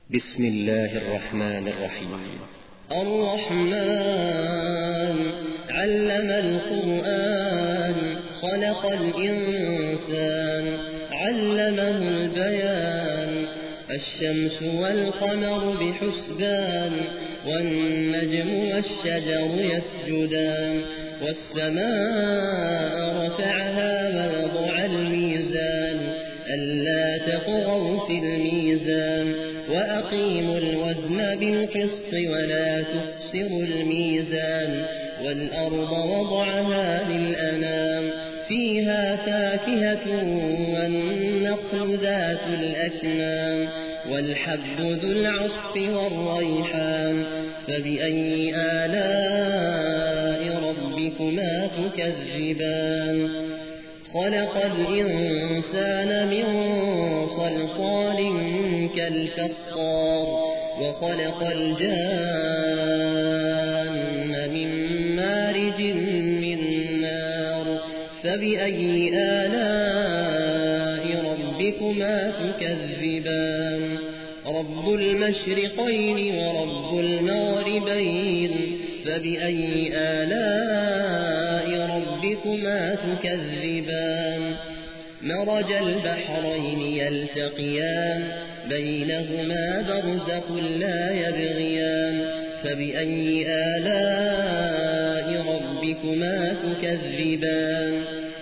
بسم الله الرحمن الرحيم. الرحمن علم القرآن خلق الإنسان علمه البيان. الشمس والقمر بحسبان والنجم والشجر يسجدان. والسماء رفعها ووضع الميزان ألا تطغوا في الميزان وأقيموا الوزن بالقسط ولا تخسروا الميزان. والأرض وضعها للأنام فيها فاكهة والنخل ذات الأكمام والحب ذو العصف والريحان. فبأي آلاء ربكما تكذبان؟ خلق الإنسان من صلصال كالفخار وخلق الجان من مارج من نار. فبأي آلاء ربكما تكذبان؟ رب المشرقين ورب المغربين. فبأي آلاء ربكما تكذبان؟ مرج البحرين يلتقيان بينهما برزخ لا يبغيان. فبأي آلاء ربكما تكذبان؟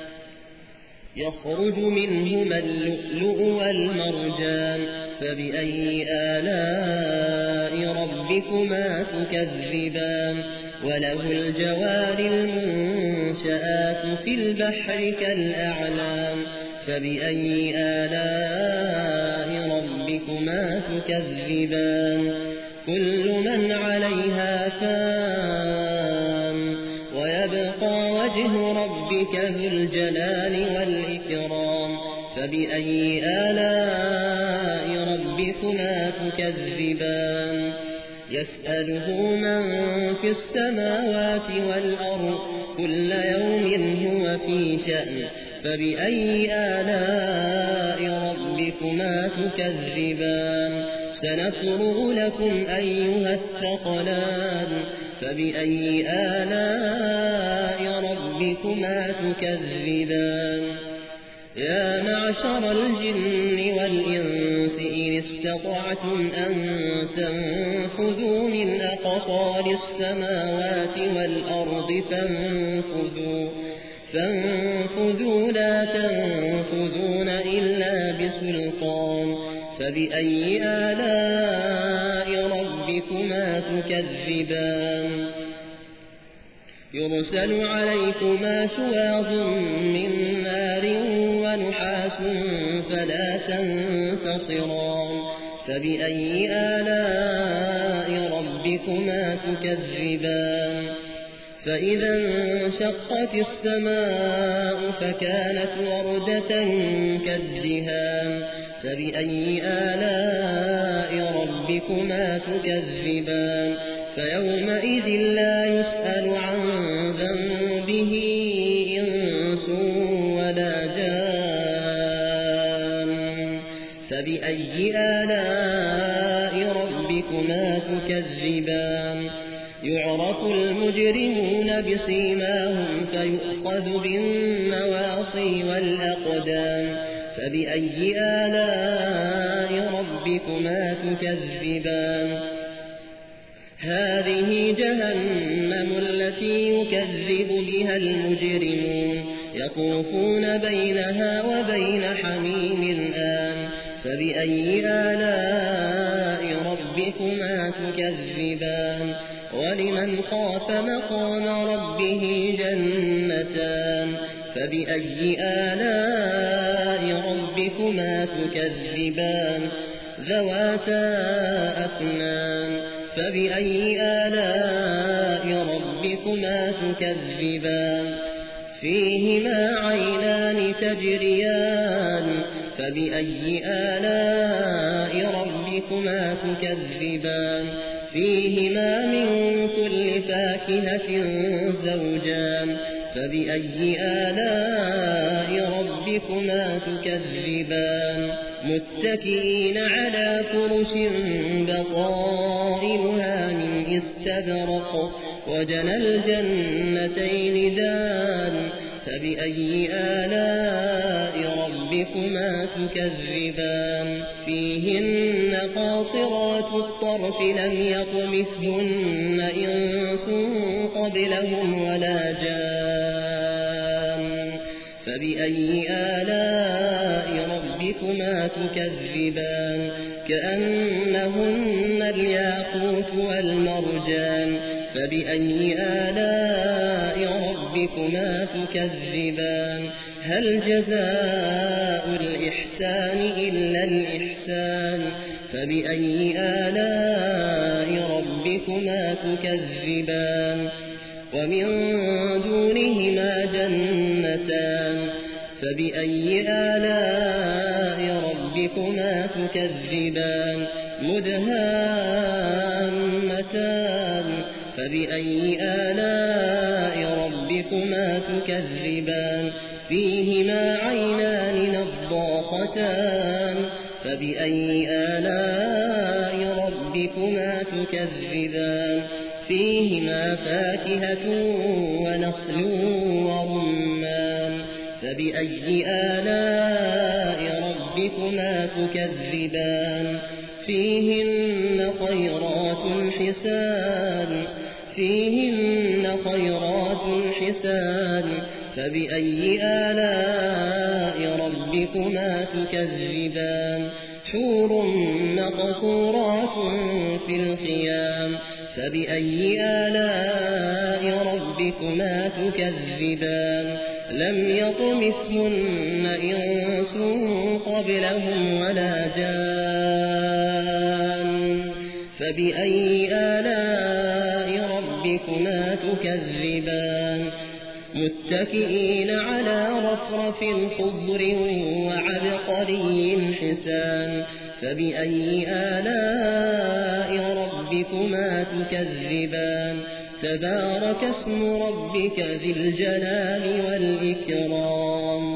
يخرج منهما اللؤلؤ والمرجان. فبأي آلاء ربكما تكذبان؟ وله الجوار المنشآت في البحر كالأعلام. فبأي آلاء ربكما تكذبان؟ كل من عليها فان ويبقى وجه ربك ذو الجلال والإكرام. فبأي آلاء ربكما تكذبان؟ يسأله من في السماوات والأرض كل يوم هو في شأن. فبأي آلاء ربكما تكذبان؟ سنفرغ لكم أيها الثقلان. فبأي آلاء ربكما تكذبان؟ يا معشر الجن والإنس إن استطعتم أن تنفذوا من أقطار السماوات والأرض فانفذوا لا تنفذون إلا بسلطان. فبأي آلاء ربكما تكذبان؟ يرسل عليكما شواظ من نار ونحاس فلا تنتصران. فبأي آلاء ربكما تكذبان؟ فإذا انشقت السماء فكانت وردة كالدهان. فبأي آلاء ربكما تكذبان؟ فيومئذ لا يسأل عن ذنبه إنس ولا جان. فبأي آلاء ربكما تكذبان؟ يعرف المجرمون بسيماهم فيؤخذ بالنواصي والأقدام. فبأي آلاء ربكما تكذبان؟ هذه جهنم التي يكذب بها المجرمون يطوفون بينها وبين حميم آن. فبأي آلاء ربكما تكذبان؟ ولمن خاف مقام ربه جنتان. فبأي آلاء ربكما تكذبان؟ ذواتا أفنان. فبأي آلاء ربكما تكذبان؟ فيهما عينان تجريان. فبأي آلاء ربكما تكذبان؟ فيهما من كل فاكهة زوجان. فبأي آلاء ربكما تكذبان؟ متكئين على فرش استبرق وجنى الجنتين دان فبأي آلاء ربكما تكذبان فيهن قاصرات الطرف لم يطمثهن إنس قبلهم ولا جان فبأي آلاء ربكما تكذبان كأنهن الياقوت والمرجان فبأي آلاء ربكما تكذبان هل جزاء الإحسان إلا الإحسان فبأي آلاء ربكما تكذبان ومن دونهما جنتان فبأي آلاء ربكما تكذبان مدهامتان فبأي آلاء ربكما تكذبان فيهما عينان نضاختان فبأي آلاء ربكما تكذبان فيهما فاكهة ونخل ورمان فبأي آلاء ربكما تكذبان فيهن خيرات حسان فبأي آلاء ربكما تكذبان حور مقصورات في الخيام فبأي آلاء ربكما تكذبان لم يطمثهن إنس قبلهم ولا جان فبأي آلاء ربكما تكذبان متكئين على رفرف خضر وعبقري حسان فبأي آلاء ربكما تكذبان تبارك اسم ربك ذي الجلال والإكرام